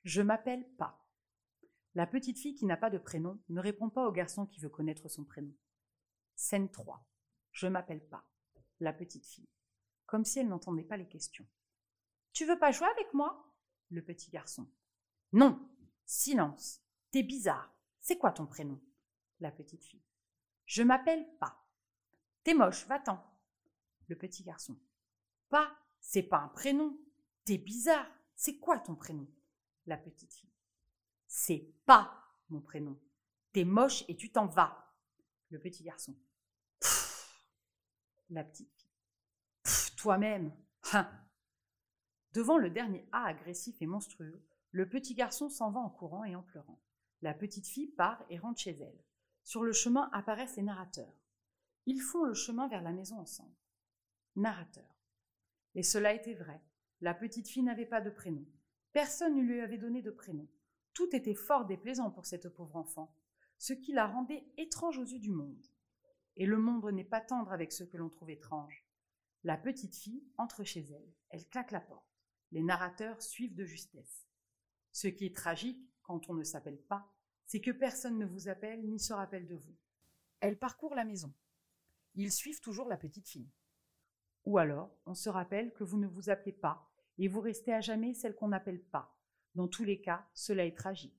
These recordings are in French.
Je m'appelle pas. La petite fille qui n'a pas de prénom ne répond pas au garçon qui veut connaître son prénom. Scène 3. Je m'appelle pas. La petite fille. Comme si elle n'entendait pas les questions. Tu veux pas jouer avec moi? Le petit garçon. Non. Silence. T'es bizarre. C'est quoi ton prénom? La petite fille. Je m'appelle pas. T'es moche, va-t'en. Le petit garçon. Pas, c'est pas un prénom. T'es bizarre. C'est quoi ton prénom? La petite fille. C'est pas mon prénom. T'es moche et tu t'en vas. Le petit garçon. Pfff. La petite fille. Pfff, toi-même. Hein. Devant le dernier A agressif et monstrueux, le petit garçon s'en va en courant et en pleurant. La petite fille part et rentre chez elle. Sur le chemin apparaissent les narrateurs. Ils font le chemin vers la maison ensemble. Narrateur. Et cela était vrai. La petite fille n'avait pas de prénom. Personne ne lui avait donné de prénom. Tout était fort déplaisant pour cette pauvre enfant, ce qui la rendait étrange aux yeux du monde. Et le monde n'est pas tendre avec ceux que l'on trouve étranges. La petite fille entre chez elle. Elle claque la porte. Les narrateurs suivent de justesse. Ce qui est tragique, quand on ne s'appelle pas, c'est que personne ne vous appelle ni se rappelle de vous. Elle parcourt la maison. Ils suivent toujours la petite fille. Ou alors, on se rappelle que vous ne vous appelez pas et vous restez à jamais celle qu'on n'appelle pas. Dans tous les cas, cela est tragique.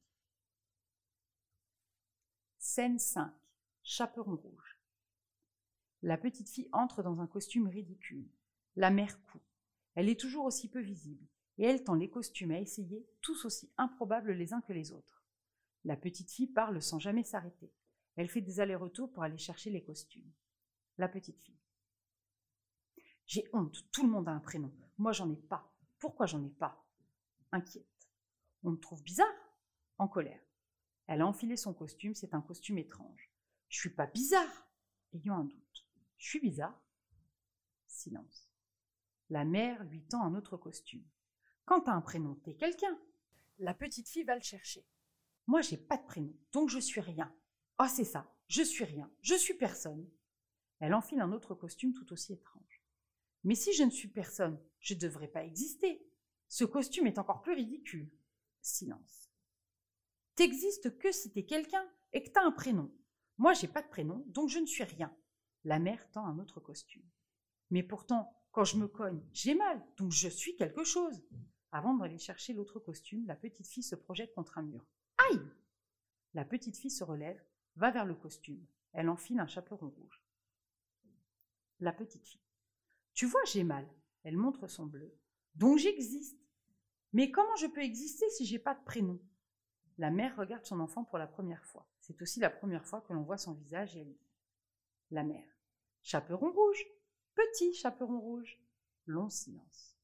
Scène 5. Chaperon rouge. La petite fille entre dans un costume ridicule. La mère coud. Elle est toujours aussi peu visible et elle tend les costumes à essayer, tous aussi improbables les uns que les autres. La petite fille parle sans jamais s'arrêter. Elle fait des allers-retours pour aller chercher les costumes. La petite fille. J'ai honte, tout le monde a un prénom. Moi, j'en ai pas. Pourquoi j'en ai pas? Inquiète. On me trouve bizarre? En colère. Elle a enfilé son costume, c'est un costume étrange. Je suis pas bizarre? Ayant un doute. Je suis bizarre? Silence. La mère lui tend un autre costume. Quand t'as un prénom, t'es quelqu'un. La petite fille va le chercher. Moi, j'ai pas de prénom, donc je suis rien. Ah, c'est ça, je suis rien, je suis personne. Elle enfile un autre costume tout aussi étrange. Mais si je ne suis personne, je ne devrais pas exister. Ce costume est encore plus ridicule. Silence. T'existes que si t'es quelqu'un et que t'as un prénom. Moi, j'ai pas de prénom, donc je ne suis rien. La mère tend un autre costume. Mais pourtant, quand je me cogne, j'ai mal, donc je suis quelque chose. Avant d'aller chercher l'autre costume, la petite fille se projette contre un mur. Aïe! La petite fille se relève, va vers le costume. Elle enfile un chaperon rouge. La petite fille. Tu vois, j'ai mal. Elle montre son bleu. Donc j'existe. Mais comment je peux exister si j'ai pas de prénom? La mère regarde son enfant pour la première fois. C'est aussi la première fois que l'on voit son visage et elle dit. La mère. Chaperon rouge. Petit chaperon rouge. Long silence.